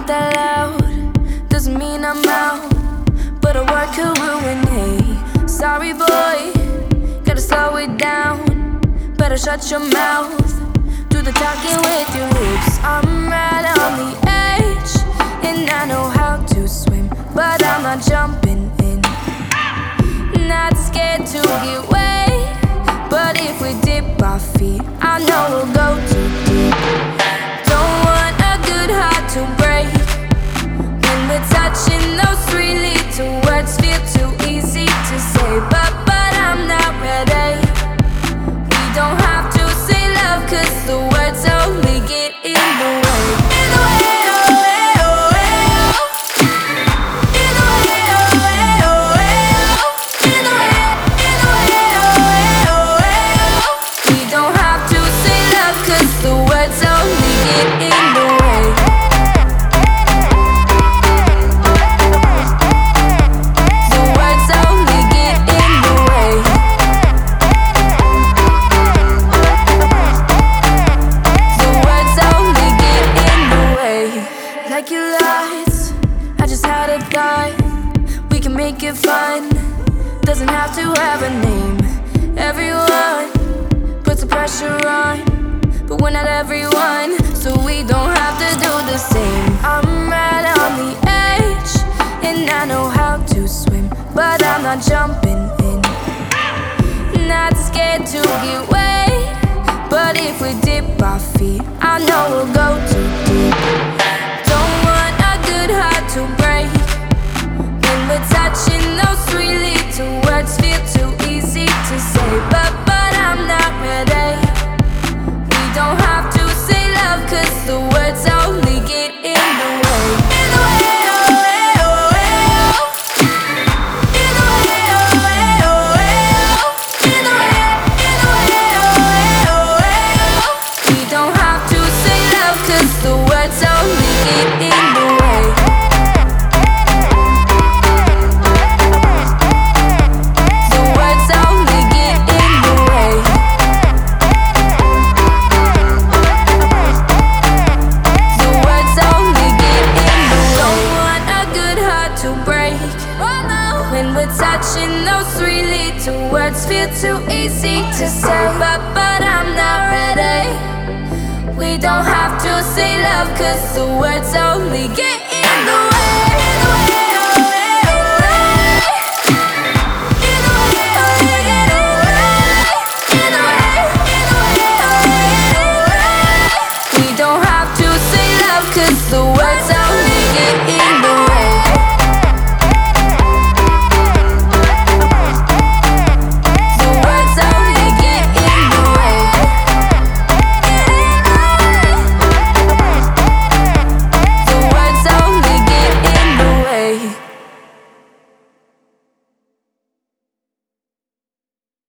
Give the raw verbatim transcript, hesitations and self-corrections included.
that loud, doesn't mean I'm out, but a word could ruin. Hey, sorry boy, gotta slow it down. Better shut your mouth, do the talking with your lips. I'm right on the edge, and I know how to swim, but I'm not jumping in. Not scared to get wet, but if we dip our feet, I know we'll go too deep. Don't want a good heart to break. When we're touching those three little words, feel too easy to say, but but I'm not ready. We don't have to say love, cause the words only get in the way. In the way, oh, eh, oh, eh, oh. In the way, oh, eh, oh, eh, oh. In the way, in the way, oh, eh, oh, eh, oh. We don't have to say love, cause the words only get in the way. The words only get in the way. The words only get in the way. Like your lights, I just had a thought. We can make it fun, doesn't have to have a name. Everyone puts the pressure on, but we're not everyone, so we don't have to do the same. I'm right on the edge, and I know how to swim, but I'm not jumping in. Not scared to get wet, but if we dip our feet, I know we'll go too deep. Don't want a good heart to break. When we're touching those three little words, feel too easy to say, but but I'm not ready. We don't have to say love, cause the words only get in the way. In the way, oh, eh, oh, eh, oh. In the way, oh, eh, oh, eh, oh. In the way, in the way, oh, eh, oh, eh, oh. We don't have to say love, cause the words only get in the way. The words only get in the way. The words only get in the way. Don't want a good heart to break. When we're touching those three little words, feel too easy to say, but but I'm not ready. We don't have to say love, cause the words only get in the way. In the way.